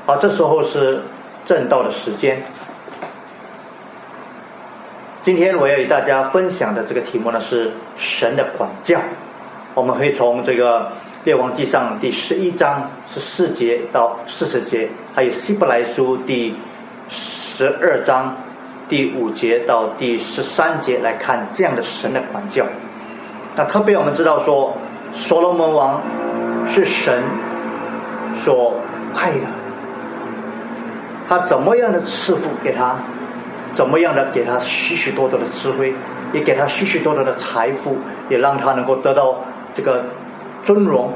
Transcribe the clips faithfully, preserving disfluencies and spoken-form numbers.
好，这时候是正道的时间。今天我要与大家分享的这个题目呢是神的管教。我们会从这个列王纪上第十一章十四节到四十节，还有希伯来书第十二章第五节到第十三节来看这样的神的管教。那特别我们知道说，所罗门王是神所爱的，他怎么样的赐福给他，怎么样的给他许许多多的智慧，也给他许许多多的财富，也让他能够得到这个尊荣。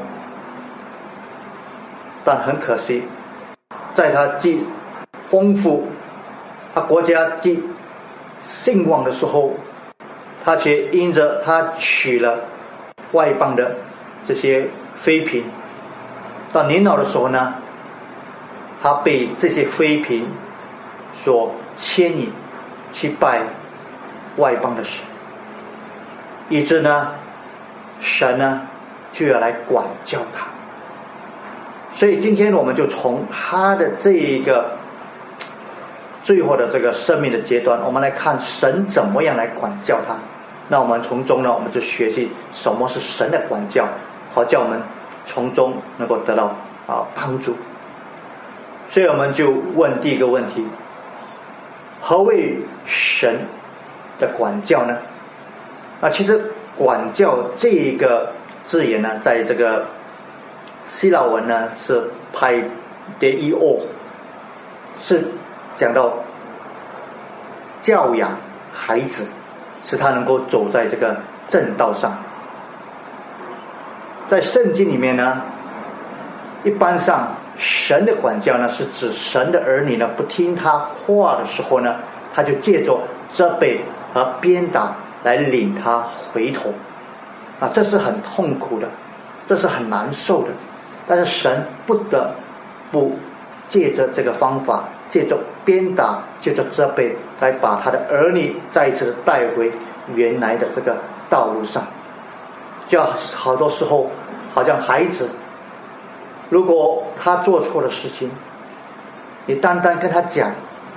但很可惜，在他既丰富，他国家既兴旺的时候，他却因着他娶了外邦的这些妃嫔，到年老的时候呢，他被这些妃嫔所牵引去拜外邦的神，以致呢神呢就要来管教他。所以今天我们就从他的这一个最后的这个生命的阶段，我们来看神怎么样来管教他。那我们从中呢，我们就学习什么是神的管教，好叫我们从中能够得到啊帮助。所以我们就问第一个问题：何谓神的管教呢？啊，其实管教这一个字眼呢，在这个希腊文呢是 paideio， 是讲到教养孩子，使他能够走在这个正道上。在圣经里面呢，一般上神的管教呢是指神的儿女呢不听他话的时候呢，他就借着责备和鞭打来领他回头啊，这是很痛苦的，这是很难受的。但是神不得不借着这个方法，借着鞭打，借着责备，来把他的儿女再一次的带回原来的这个道路上。就好多时候好像孩子，如果他做错了事情，你单单跟他讲，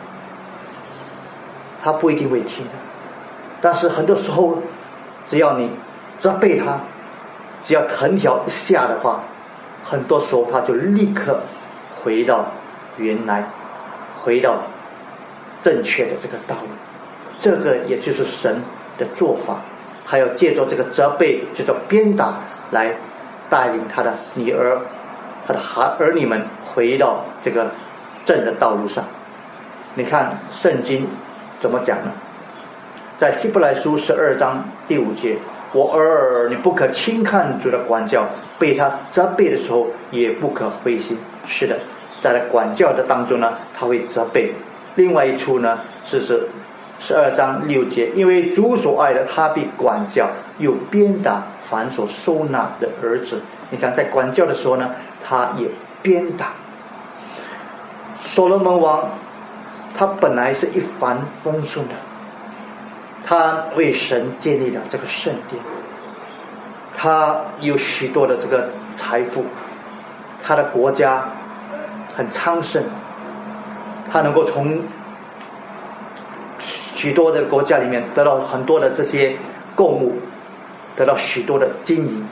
他不一定会听的。但是很多时候只要你责备他，只要藤条一下的话，很多时候他就立刻回到原来，回到正确的这个道路。这个也就是神的做法，他要借着这个责备，借着鞭打来带领他的女儿，他的儿女们回到这个正的道路上。你看圣经怎么讲呢？在希伯来书十二章第五节，我儿，你不可轻看主的管教，被他责备的时候也不可灰心。是的，在管教的当中呢，他会责备。另外一处呢是是十二章六节，因为主所爱的，他必管教，又鞭打凡所收纳的儿子。你看在管教的时候呢，他也鞭打。所罗门王他本来是一帆风顺的，他为神建立了这个圣殿，他有许多的这个财富，他的国家很昌盛，他能够从许多的国家里面得到很多的这些购物，得到许多的金银。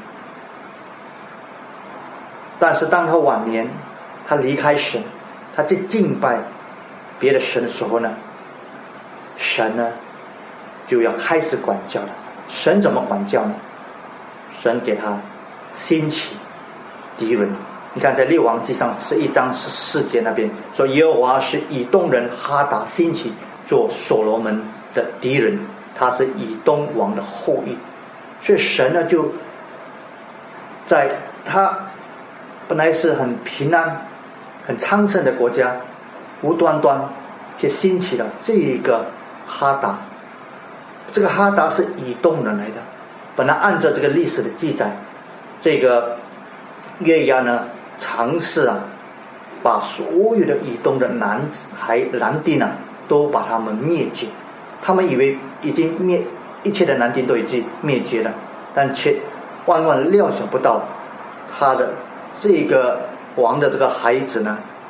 但是当他晚年，他离开神，他去敬拜别的神的时候呢，神呢就要开始管教了。神怎么管教呢？神给他兴起敌人。你看在列王纪上十一章十四节那边说，耶和华是以东人哈达兴起做所罗门的敌人，他是以东王的后裔。所以神呢就在他本来是很平安很昌盛的国家，无端端却兴起了这一个哈达。这个哈达是以东人来的，本来按照这个历史的记载，这个约押呢尝试啊把所有的以东的男孩男丁啊都把他们灭绝。他们以为已经灭一切的男丁都已经灭绝了，但却万万料想不到他的这个王的这个孩子呢，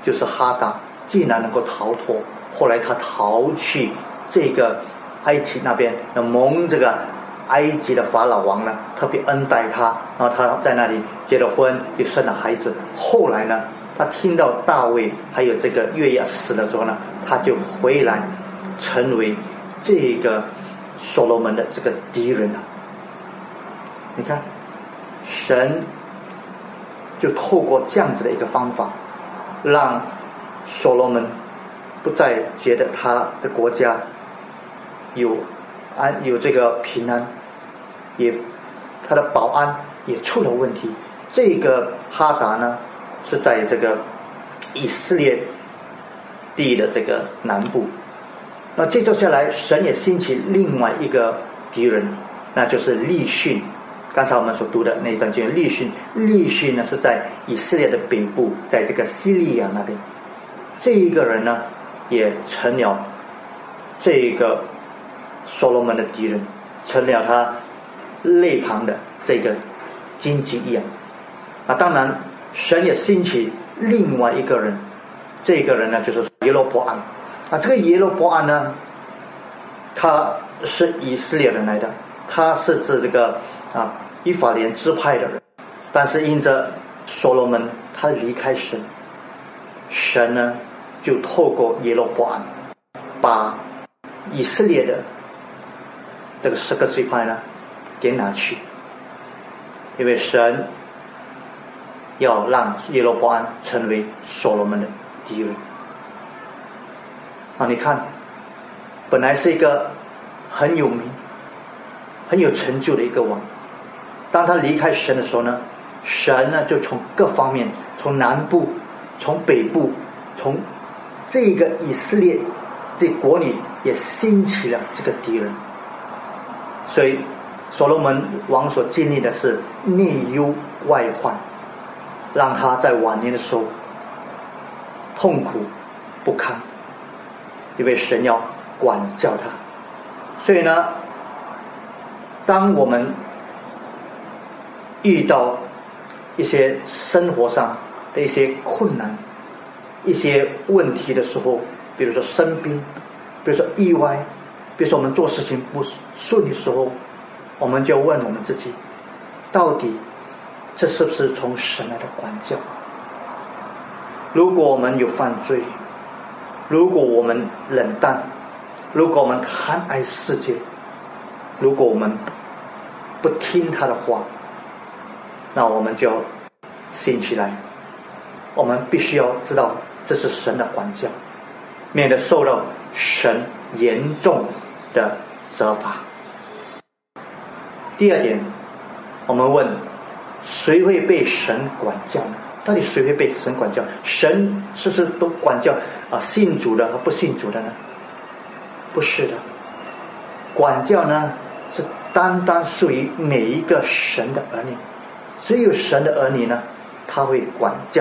就是哈达，竟然能够逃脱。后来他逃去这个埃及那边，蒙这个埃及的法老王呢特别恩待他，然后他在那里结了婚，也生了孩子。后来呢，他听到大卫还有这个约押死了之后呢，他就回来成为这个所罗门的这个敌人了。你看，神就透过这样子的一个方法，让所罗门不再觉得他的国家有安有这个平安，也他的保安也出了问题。这个哈达呢是在这个以色列地的这个南部。那接着下来，神也兴起另外一个敌人，那就是利逊。刚才我们所读的那一段经文，利逊，利逊呢是在以色列的北部，在这个西利亚那边。这一个人呢，也成了这个所罗门的敌人，成了他肋旁的这个荆棘一样。啊，当然，神也兴起另外一个人，这个人呢就是耶罗波安。啊，这个耶罗波安呢，他是以色列人来的，他是指这个啊以法莲支派的人，但是因着所罗门他离开神，神呢就透过耶罗波安把以色列的这个十个支派呢给拿去，因为神要让耶罗波安成为所罗门的敌人。啊，你看，本来是一个很有名、很有成就的一个王，当他离开神的时候呢，神呢就从各方面，从南部、从北部、从这个以色列这国里也兴起了这个敌人。所以所罗门王所经历的是内忧外患，让他在晚年的时候痛苦不堪，因为神要管教他。所以呢，当我们遇到一些生活上的一些困难、一些问题的时候，比如说生病，比如说意外，比如说我们做事情不顺的时候，我们就问我们自己，到底这是不是从神来的管教？如果我们有犯罪，如果我们冷淡，如果我们贪爱世界，如果我们不听他的话，那我们就醒起来，我们必须要知道这是神的管教，免得受到神严重的责罚。第二点，我们问，谁会被神管教呢？到底谁会被神管教？神是不是都管教啊信主的和不信主的呢？不是的，管教呢是单单属于每一个神的儿女，只有神的儿女呢，他会管教。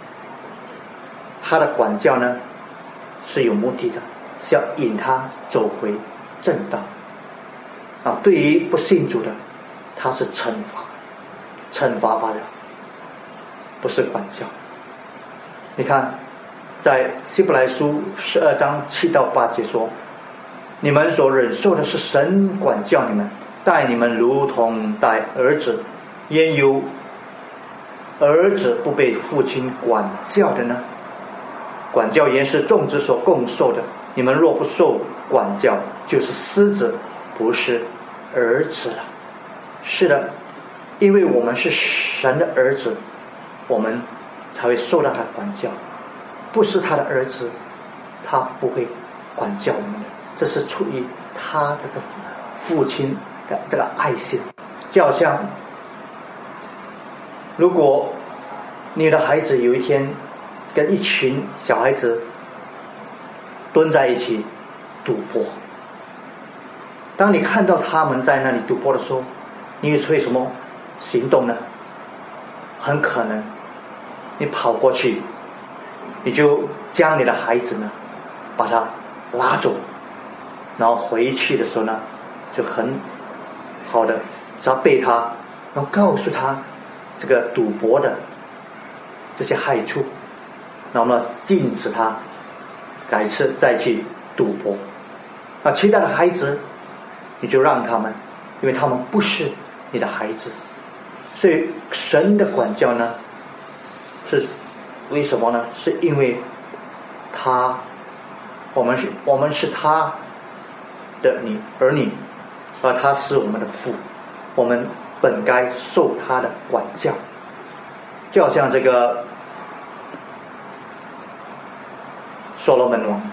他的管教呢是有目的的，是要引他走回正道。啊，对于不信主的，他是惩罚，惩罚罢了，不是管教。你看，在希伯来书十二章七到八节说，你们所忍受的是神管教你们，待你们如同待儿子，焉有儿子不被父亲管教的呢？管教原是众子所共受的，你们若不受管教，就是私子，不是儿子了。是的，因为我们是神的儿子，我们才会受到他的管教。不是他的儿子，他不会管教我们的，这是出于他的这父亲的这个爱心。就好像如果你的孩子有一天跟一群小孩子蹲在一起赌博，当你看到他们在那里赌博的时候，你会什么行动呢？很可能你跑过去，你就将你的孩子呢把他拉走，然后回去的时候呢就很好的责备他，然后告诉他这个赌博的这些害处，然那么禁止他改次再去赌博。那其他的孩子你就让他们，因为他们不是你的孩子。所以神的管教呢，是为什么呢？是因为他我们是我们是他的女儿女，而他是我们的父，我们本该受他的管教。就好像这个所罗门王，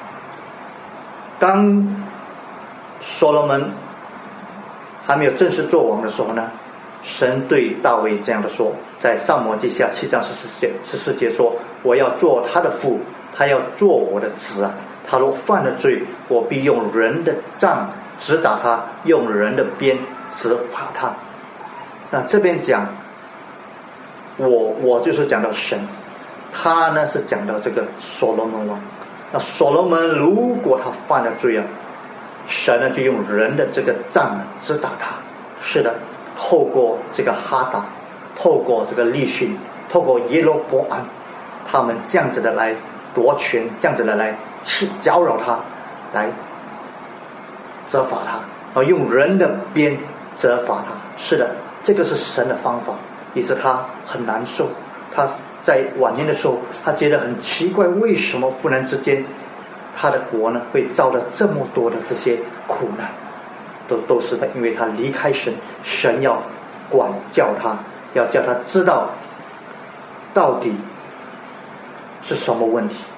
当所罗门还没有正式做王的时候呢，神对大卫这样的说，在撒母耳记下七章十四节十四节说：我要做他的父，他要做我的子啊。他若犯了罪，我必用人的杖直打他，用人的鞭责罚他。那这边讲我我就是讲到神，他呢是讲到这个所罗门王。那所罗门如果他犯了罪啊，神呢就用人的这个杖直打他。是的，透过这个哈达，透过这个利逊，透过耶罗波安，他们这样子的来夺权，这样子的来去搅扰他，来责罚他，然后用人的鞭责罚他。是的，这个是神的方法，以致他很难受。他在晚年的时候，他觉得很奇怪，为什么忽然之间他的国呢会遭到这么多的这些苦难，都都是因为他离开神，神要管教他，要叫他知道到底是什么问题。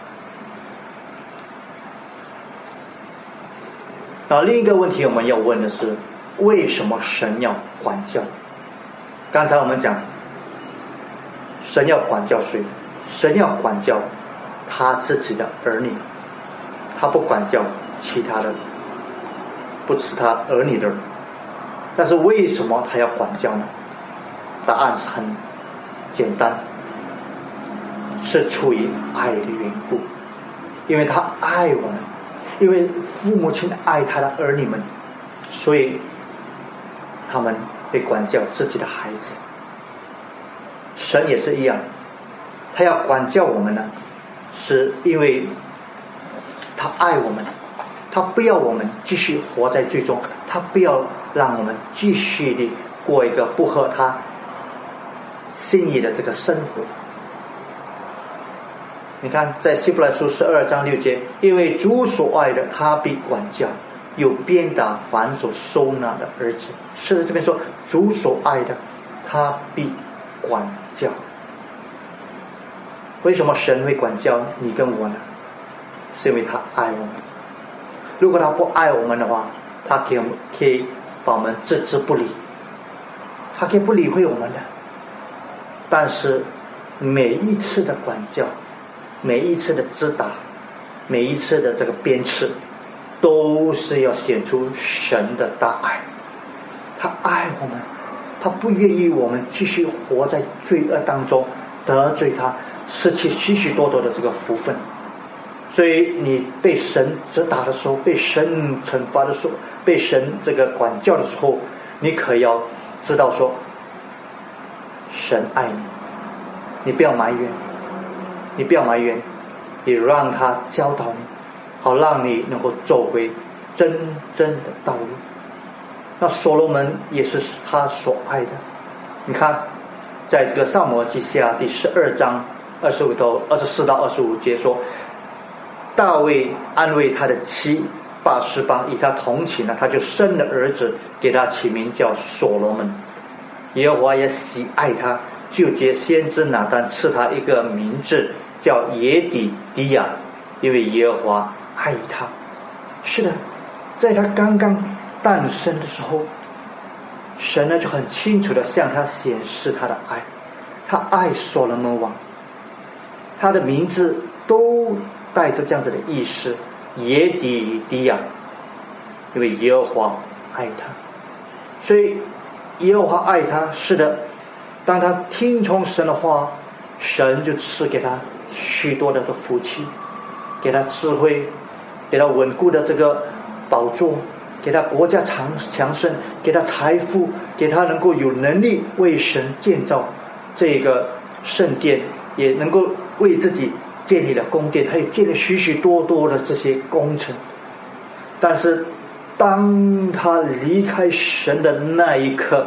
啊，另一个问题我们要问的是，为什么神要管教？刚才我们讲神要管教谁？神要管教他自己的儿女，他不管教其他的不是他儿女的人。但是为什么他要管教呢？答案是很简单，是出于爱的缘故。因为他爱我们，因为父母亲爱他的儿女们，所以他们会管教自己的孩子。神也是一样，他要管教我们呢，是因为他爱我们，他不要我们继续活在罪中，他不要让我们继续的过一个不合他心意的这个生活。你看在希伯来书十二章六节，因为主所爱的他必管教，又鞭打凡所收纳的儿子。是的，这边说主所爱的他必管教。为什么神会管教你跟我呢？是因为他爱我们。如果他不爱我们的话，他可以可以把我们置之不理，他可以不理会我们的。但是每一次的管教，每一次的击打，每一次的这个鞭笞，都是要显出神的大爱。他爱我们，他不愿意我们继续活在罪恶当中，得罪他，失去许许多多的这个福分。所以你被神责打的时候，被神惩罚的时候，被神这个管教的时候，你可要知道说，神爱你，你不要埋怨，你不要埋怨，你让他教导你，好让你能够走回真正的道路。那所罗门也是他所爱的。你看在这个撒母耳记下第十二章二十五到二十四到二十五节说，大卫安慰他的妻拔示巴，以他同情呢，他就生了儿子，给他起名叫所罗门。耶和华也喜爱他，就接先知拿单赐他一个名字叫耶底迪亚，因为耶和华爱他。是的，在他刚刚诞生的时候，神呢就很清楚的向他显示他的爱，他爱所罗门王，他的名字都带着这样子的意思，耶底迪亚，因为耶和华爱他。所以耶和华爱他，是的，当他听从神的话，神就赐给他许多的福气，给他智慧，给他稳固的这个宝座，给他国家强强盛，给他财富，给他能够有能力为神建造这个圣殿，也能够为自己建立了宫殿，还有建立许许多多的这些工程。但是当他离开神的那一刻，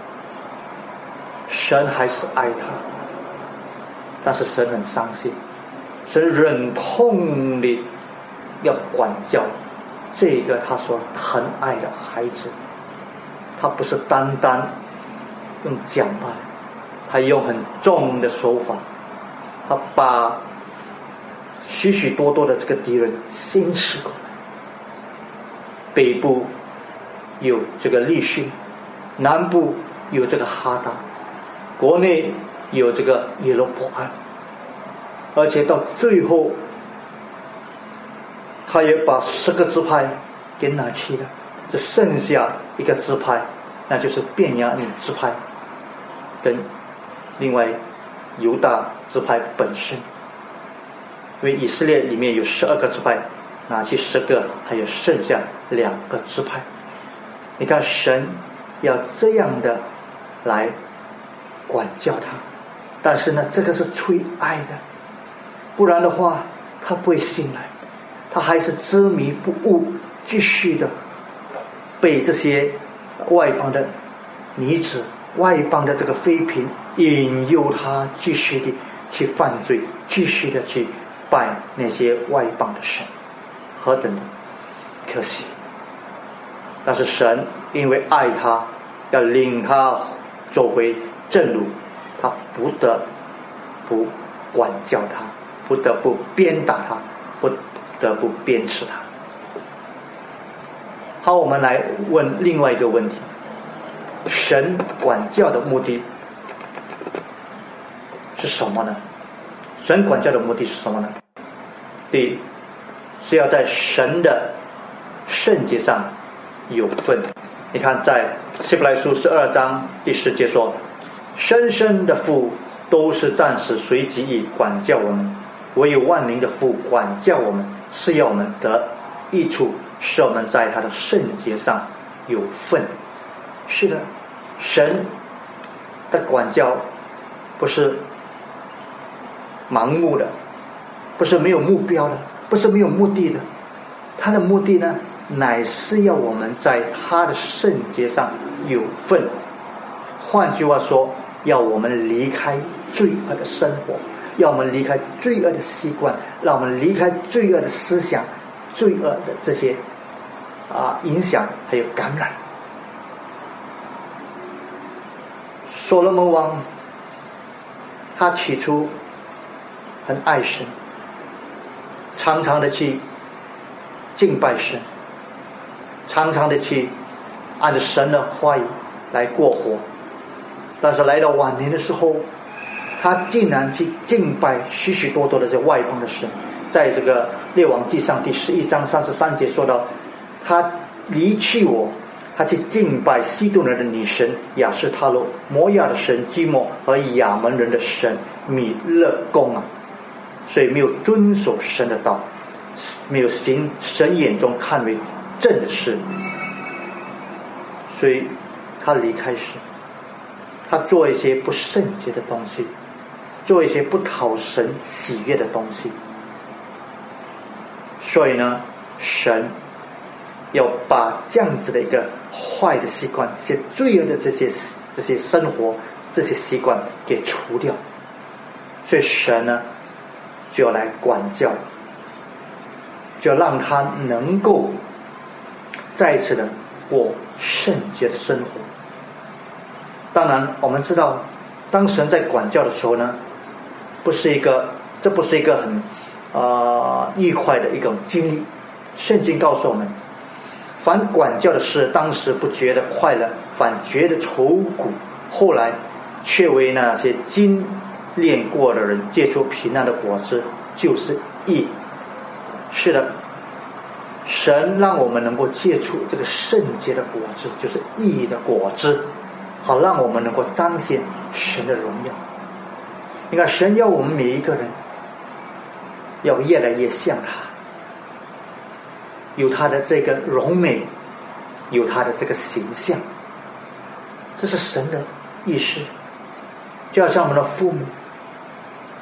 神还是爱他，但是神很伤心，神忍痛地要管教这个他所疼爱的孩子。他不是单单用讲吧，他用很重的手法，他把许许多多的这个敌人先吃过来。北部有这个利逊，南部有这个哈达，国内有这个耶罗波安，而且到最后他也把十个支派给拿去了，只剩下一个支派，那就是便雅悯支派跟另外犹大支派本身。因为以色列里面有十二个支派，拿去十个，还有剩下两个支派。你看神要这样的来管教他，但是呢这个是出于爱的，不然的话他不会醒来，他还是执迷不悟，继续的被这些外邦的女子、外邦的这个妃嫔引诱他继续的去犯罪，继续的去拜那些外邦的神，何等的可惜。但是神因为爱他，要领他走回正路，他不得不管教他，不得不鞭打他，不得不鞭笞他。好，我们来问另外一个问题，神管教的目的是什么呢？神管教的目的是什么呢？第一，是要在神的圣洁上有份。你看在希伯来书十二章第十节说，生生的父都是暂时随己意管教我们，唯有万灵的父管教我们，是要我们得益处，使我们在他的圣洁上有份。是的，神的管教不是盲目的，不是没有目标的，不是没有目的的，他的目的呢乃是要我们在他的圣洁上有份。换句话说，要我们离开罪恶的生活，要我们离开罪恶的习惯，让我们离开罪恶的思想，罪恶的这些啊影响还有感染。所罗门王他起初很爱神，常常的去敬拜神，常常的去按照神的话语来过活。但是来到晚年的时候，他竟然去敬拜许许多多的这外邦的神。在这个列王纪上第十一章三十三节说到，他离弃我，他去敬拜西顿人的女神亚斯他罗，摩亚的神基莫和亚门人的神米勒公啊，所以没有遵守神的道，没有行神眼中看为正的事，所以他离开神，他做一些不圣洁的东西，做一些不讨神喜悦的东西。所以呢，神要把这样子的一个坏的习惯，这些罪恶的这些这些生活，这些习惯给除掉。所以神呢就要来管教，就要让他能够再次的过圣洁的生活。当然我们知道，当神在管教的时候呢，不是一个这不是一个很呃愉快的一种经历。圣经告诉我们，凡管教的事，当时不觉得快乐，反觉得愁苦，后来却为那些经练过的人结出平安的果子，就是义。是的，神让我们能够结出这个圣洁的果子，就是义的果子，好让我们能够彰显神的荣耀。你看，神要我们每一个人要越来越像他，有他的这个荣美，有他的这个形象，这是神的意识。就好像我们的父母，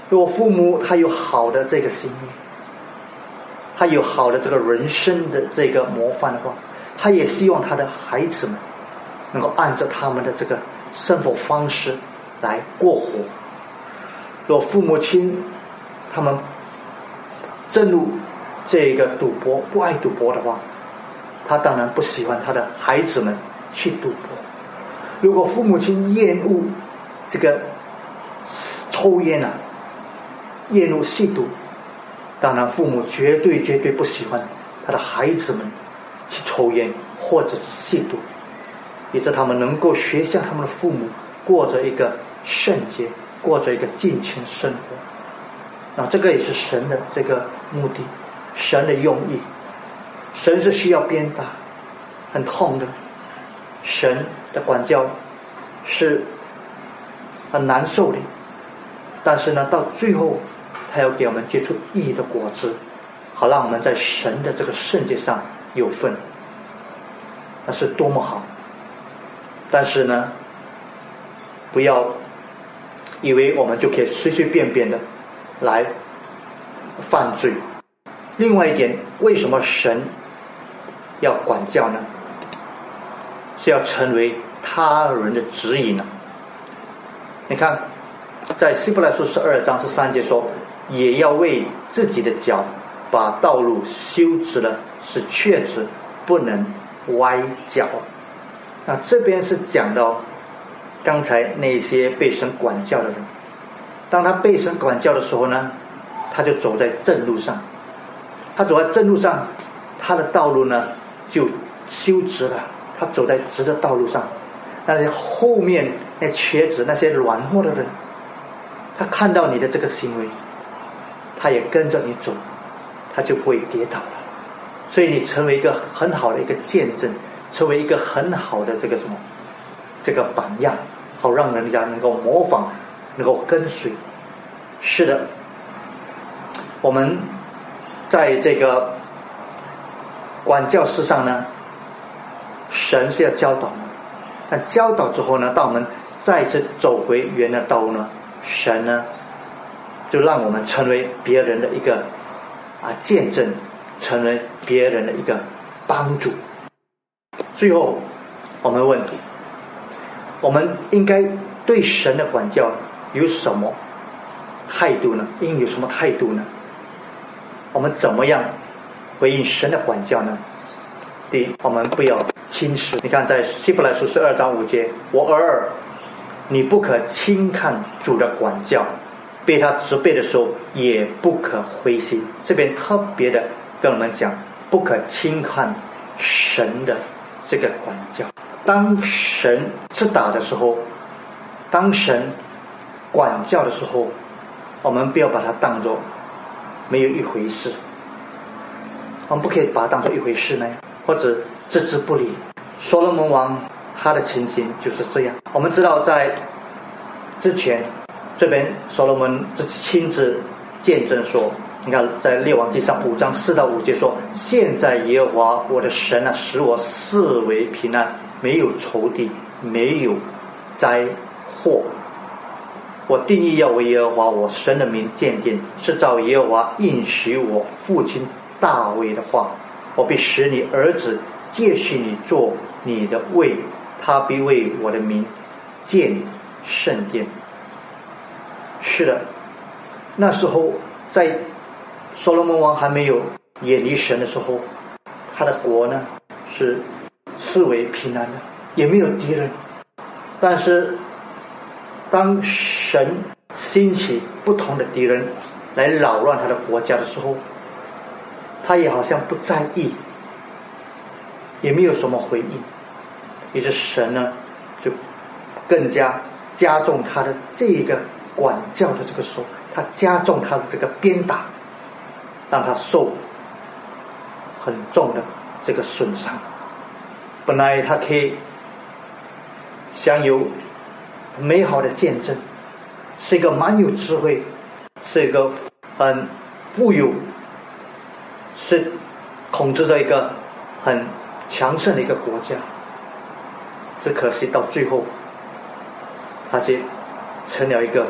如果父母他有好的这个心意，他有好的这个人生的这个模范的话，他也希望他的孩子们能够按照他们的这个生活方式来过活。如果父母亲他们正入这个赌博，不爱赌博的话，他当然不喜欢他的孩子们去赌博。如果父母亲厌恶这个抽烟啊，厌恶吸毒，当然父母绝对绝对不喜欢他的孩子们去抽烟或者是吸毒，以致他们能够学像他们的父母，过着一个圣洁，过着一个敬虔生活。啊，这个也是神的这个目的，神的用意。神是需要鞭打，很痛的。神的管教是很难受的，但是呢，到最后他要给我们结出义的果子，好让我们在神的这个圣洁上有份，那是多么好。但是呢，不要以为我们就可以随随便便的来犯罪。另外一点，为什么神要管教呢？是要成为他人的指引呢？你看在希伯来书十二章十三节说，也要为自己的脚把道路修直了，使瘸子不能歪脚。那这边是讲到刚才那些被神管教的人，当他被神管教的时候呢，他就走在正路上，他走在正路上，他的道路呢就修直了，他走在直的道路上。那些后面那瘸子那些软弱的人，他看到你的这个行为，他也跟着你走，他就不会跌倒了。所以你成为一个很好的一个见证，成为一个很好的这个什么这个榜样，好让人家能够模仿，能够跟随。是的，我们在这个管教事上呢，神是要教导的，但教导之后呢，当我们再次走回原来的道路呢，神呢就让我们成为别人的一个啊见证，成为别人的一个帮助。最后我们问，我们应该对神的管教有什么态度呢？应有什么态度呢？我们怎么样回应神的管教呢？第一，我们不要轻视。你看在希伯来书十二章五节，我儿儿，你不可轻看主的管教，被他责备的时候也不可灰心。这边特别的跟我们讲，不可轻看神的这个管教。当神是打的时候，当神管教的时候，我们不要把它当作没有一回事。我们不可以把它当作一回事呢，或者置之不理。所罗门王他的情形就是这样。我们知道在之前这边所罗门自己亲自见证说，你看在列王纪上五章四到五节说，现在耶和华我的神啊，使我四围平安，没有仇敌，没有灾祸。我定义要为耶和华我神的名鉴定，是照耶和华应许我父亲大卫的话，我必使你儿子接续你做你的位，他必为我的名建圣殿。是的，那时候在所罗门王还没有远离神的时候，他的国呢是视为平安的，也没有敌人。但是当神兴起不同的敌人来扰乱他的国家的时候，他也好像不在意，也没有什么回应。于是神呢就更加加重他的这个管教的这个手，他加重他的这个鞭打，让他受很重的这个损伤。本来他可以享有美好的见证，是一个蛮有智慧，是一个很富有，是统治着一个很强盛的一个国家。只可惜到最后他就成了一个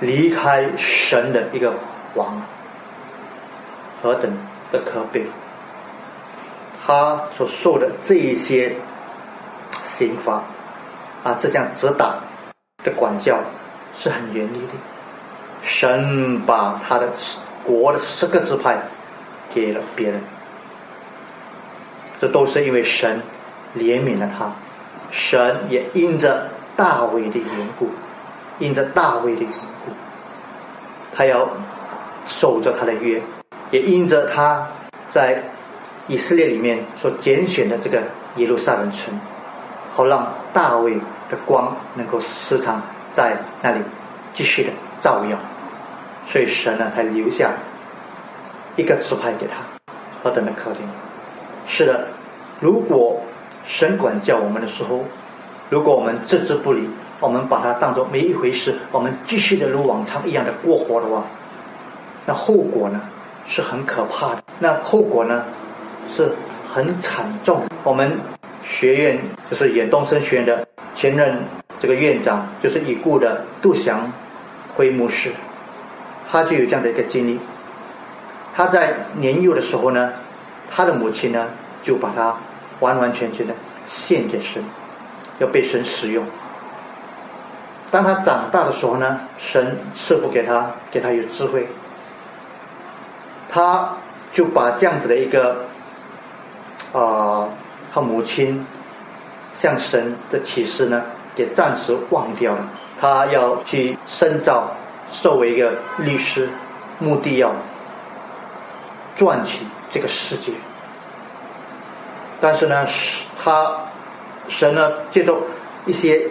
离开神的一个王，何等的可悲！他所受的这一些刑罚啊，这样指导的管教是很严厉的。神把他的国的十个支派给了别人，这都是因为神怜悯了他，神也因着大卫的缘故，因着大卫的缘故，他要守着他的约，也因着他在以色列里面所拣选的这个耶路撒冷城，好让大卫的光能够时常在那里继续的照耀，所以神呢才留下一个支派给他，何等的可怜！是的，如果神管教我们的时候，如果我们置之不理，我们把它当作没一回事，我们继续的如往常一样的过活的话，那后果呢是很可怕的，那后果呢是很惨重。我们学院就是远东神学院的前任这个院长，就是已故的杜祥辉牧师，他就有这样的一个经历。他在年幼的时候呢，他的母亲呢就把他完完全全的献给神，要被神使用。当他长大的时候呢，神赐福给他，给他有智慧，他就把这样子的一个啊、呃，他母亲向神的启示呢，给暂时忘掉了。他要去深造，作为一个律师，目的要赚取这个世界。但是呢，他神呢借着一些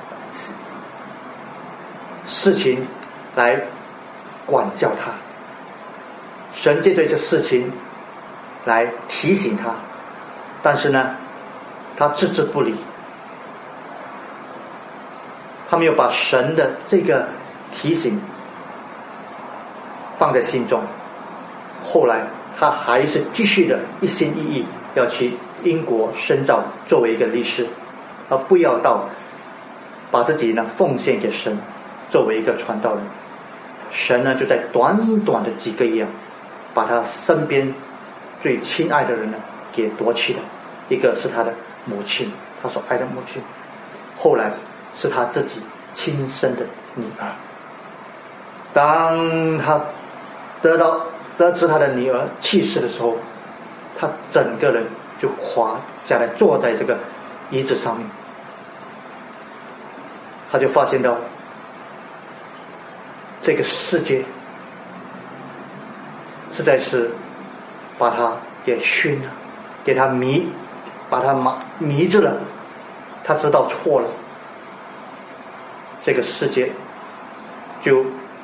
事情来管教他，神借着这些事情来提醒他，但是呢他置之不理，他没有把神的这个提醒放在心中。后来他还是继续的一心一意要去英国深造，作为一个律师，而不要到把自己呢奉献给神，作为一个传道人。神呢就在短短的几个月，把他身边最亲爱的人呢给夺去了。一个是他的母亲，他所爱的母亲，后来是他自己亲生的女儿。当他得到得知他的女儿去世的时候，他整个人就垮下来，坐在这个椅子上面。他就发现到这个世界实在是把他给熏了，给他迷，把他迷着了。他知道错了，这个世界就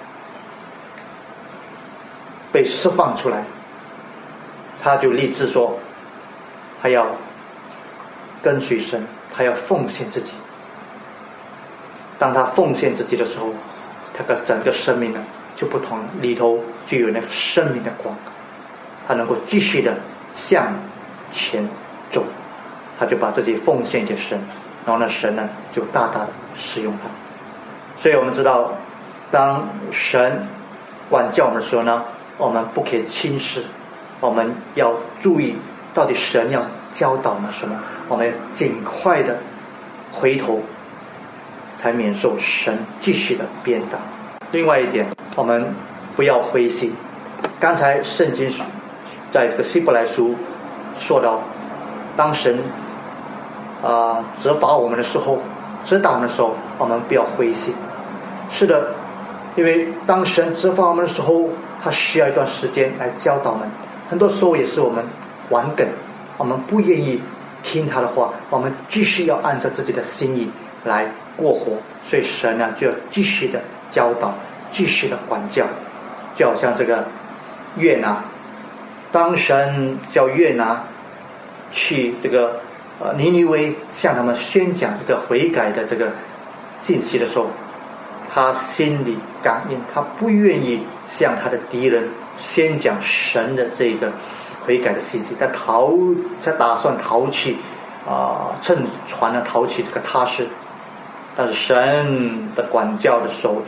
被释放出来。他就立志说，他要跟随神，他要奉献自己。当他奉献自己的时候，他的整个生命呢就不同了，里头就有那个生命的光，他能够继续的向前走。他就把自己奉献给神，然后呢神呢就大大的使用他。所以我们知道，当神管教我们的时候呢，我们不可以轻视，我们要注意到底神要教导我们什么，我们要尽快的回头，才免受神继续的鞭打。另外一点，我们不要灰心。刚才圣经在这个希伯来书说到，当神啊、呃、责罚我们的时候，指导我们的时候，我们不要灰心。是的，因为当神责罚我们的时候，他需要一段时间来教导我们，很多时候也是我们顽梗，我们不愿意听他的话，我们继续要按照自己的心意来过活，所以神呢就要继续的教导，继续的管教。就好像这个约拿，当神叫约拿去这个呃尼尼微向他们宣讲这个悔改的这个信息的时候，他心里感应，他不愿意向他的敌人宣讲神的这个悔改的信息，他逃，他打算逃去啊、呃，乘船呢逃去这个他施。但是神的管教的时候，就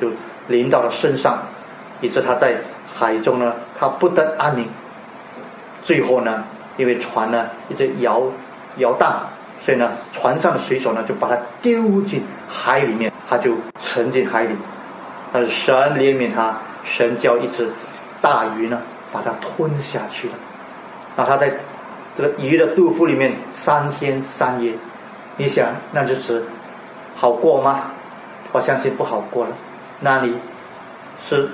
临到了身上，以致他在海中呢，他不得安宁。最后呢，因为船呢一直摇摇荡，所以呢，船上的水手呢就把他丢进海里面，他就沉进海里。但是神怜悯他，神叫一只大鱼呢把他吞下去了。那他在这个鱼的肚腹里面三天三夜，你想那日子好过吗？我相信不好过了。那里是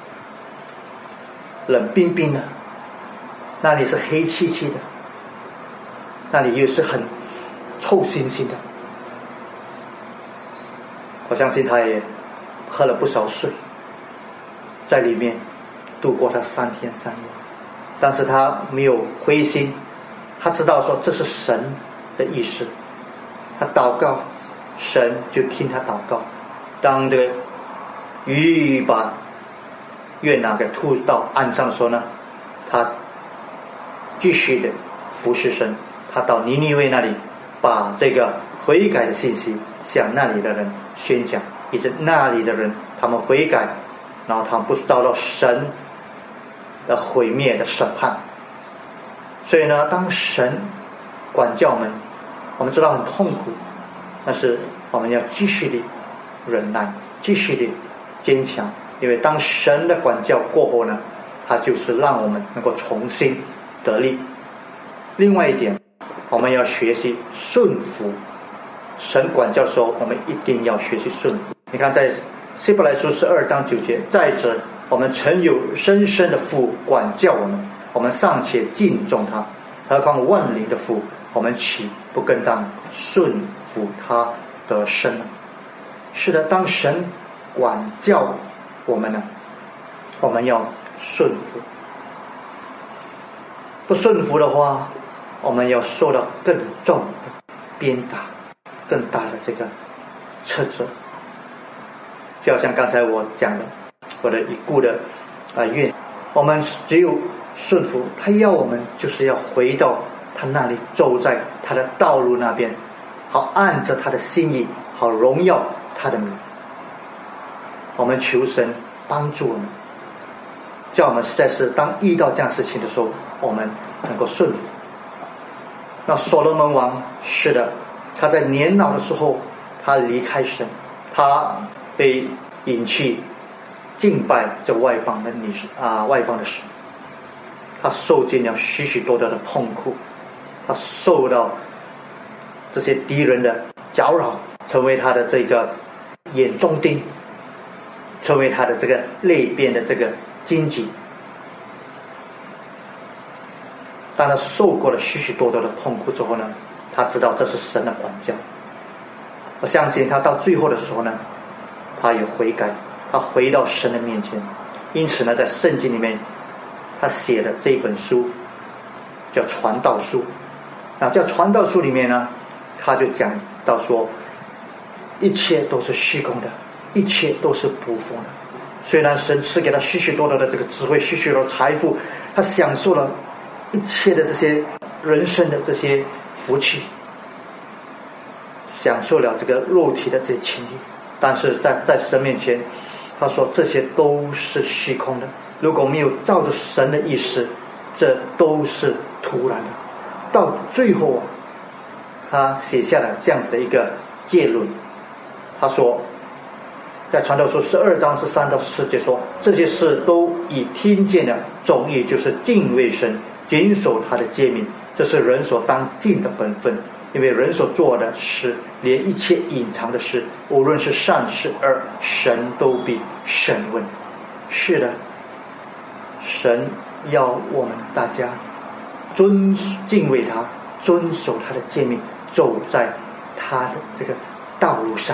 冷冰冰的，那里是黑漆漆的，那里又是很臭腥腥的。我相信他也喝了不少水，在里面度过他三天三夜。但是他没有灰心，他知道说这是神的意思，他祷告，神就听他祷告。当这个鱼把月亮给吐到岸上的时候呢，他继续的服侍神，他到尼尼微那里，把这个悔改的信息向那里的人宣讲，以致那里的人他们悔改，然后他们不遭到神的毁灭的审判。所以呢，当神管教我们，我们知道很痛苦，但是我们要继续的忍耐，继续的坚强，因为当神的管教过后呢，他就是让我们能够重新得力。另外一点，我们要学习顺服。神管教的时候，我们一定要学习顺服。你看在希伯来书十二章九节，再者我们曾有深深的父管教我们，我们尚且敬重他，何况万灵的父，我们岂不更当顺服他的生呢？是的，当神管教我们呢，我们要顺服。不顺服的话，我们要受到更重的鞭打，更大的这个斥责。就好像刚才我讲的，我的已故的啊愿，我们只有顺服他，要我们就是要回到他那里，走在他的道路那边，好按着他的心意，好荣耀他的名。我们求神帮助我们，叫我们实在是当遇到这样事情的时候，我们能够顺服。那所罗门王是的，他在年老的时候，他离开神，他被引去敬拜这外邦的女神啊，外邦的神，他受尽了许许多多的痛苦，他受到这些敌人的搅扰，成为他的这个眼中钉，成为他的这个肋边的这个荆棘。当他受过了许许多多的痛苦之后呢，他知道这是神的管教。我相信他到最后的时候呢，他也悔改，他回到神的面前。因此呢，在圣经里面他写的这本书叫传道书。那叫传道书里面呢，他就讲到说，一切都是虚空的，一切都是捕风的。虽然神赐给他许许多多的这个智慧，许许多的财富，他享受了一切的这些人生的这些福气，享受了这个肉体的这些情欲，但是在在神面前，他说这些都是虚空的。如果没有照着神的意思，这都是徒然的。到最后啊，他写下了这样子的一个结论。他说，在传道书十二章十三到十四节说，这些事都已听见了，总意就是敬畏神，谨守他的诫命，这是人所当尽的本分。因为人所做的事，连一切隐藏的事，无论是善是恶，神都必审问。是的，神要我们大家尊敬畏他，遵守他的诫命，走在他的这个道路上。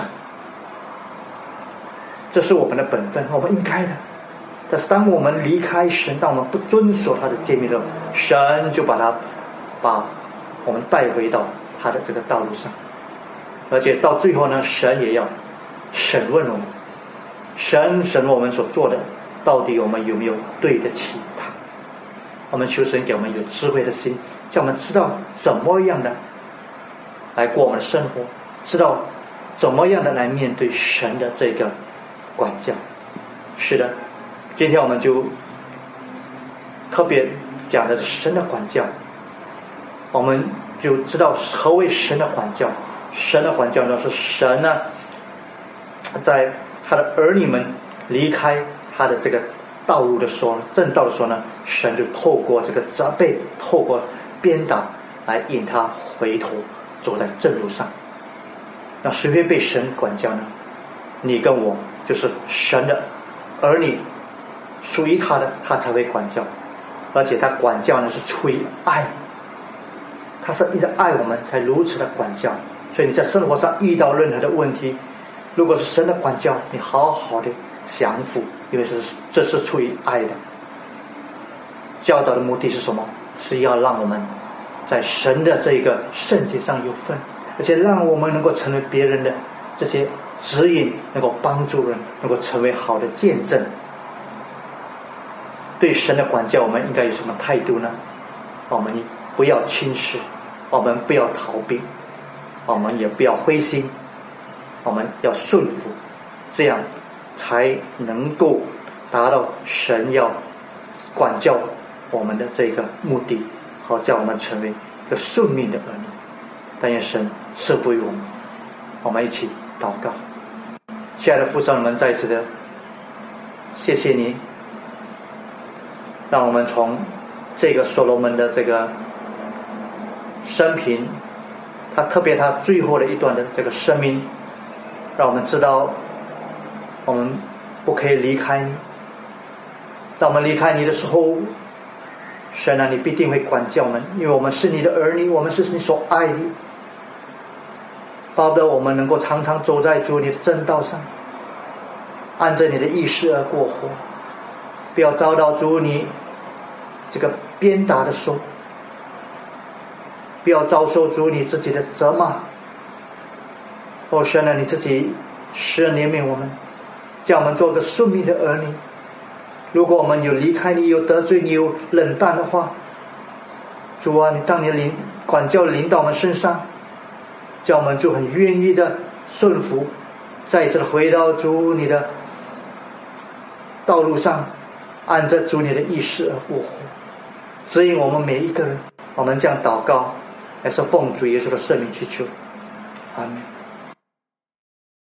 这是我们的本分，我们应该的。但是当我们离开神，当我们不遵守他的诫命的时候，神就把他把我们带回到他的这个道路上。而且到最后呢，神也要审问我们，神审问我们所做的，到底我们有没有对得起他。我们求神给我们有智慧的心，叫我们知道怎么样的来过我们的生活，知道怎么样的来面对神的这个管教。 是的，今天我们就特别讲的是神的管教，我们就知道何为神的管教。神的管教呢，是神呢在他的儿女们离开他的这个道路的时候，正道的时候呢，神就透过这个责备，透过鞭打来引他回头走在正路上。那谁会被神管教呢？你跟我就是神的儿女，属于他的他才会管教，而且他管教呢是出于爱，他是因着爱我们才如此的管教。所以你在生活上遇到任何的问题，如果是神的管教，你好好的降服，因为是这是出于爱的。教导的目的是什么？是要让我们在神的这个圣洁上有份，而且让我们能够成为别人的这些指引，能够帮助人，能够成为好的见证。对神的管教，我们应该有什么态度呢？我们不要轻视，我们不要逃避，我们也不要灰心，我们要顺服，这样才能够达到神要管教我们的这个目的，好叫我们成为一个顺命的儿女。但愿神赐福于我们。我们一起祷告。亲爱的父上，我们再一次的谢谢你，让我们从这个所罗门的这个生平，他特别他最后的一段的这个生命，让我们知道我们不可以离开你。当我们离开你的时候，神啊，你必定会管教我们，因为我们是你的儿女，我们是你所爱的。巴不得我们能够常常走在主你的正道上，按着你的意思而过活，不要遭到主你这个鞭打的手，不要遭受主你自己的责骂。哦，神啊，你自己施恩怜悯我们，叫我们做个顺命的儿女。如果我们有离开你，有得罪你，有冷淡的话，主啊，你当你领管教临到我们身上，叫我们就很愿意的顺服，再一次的回到主你的道路上，按着主你的意思而过活，指引我们每一个人。我们这样祷告，也是奉主耶稣的圣名祈求，阿们。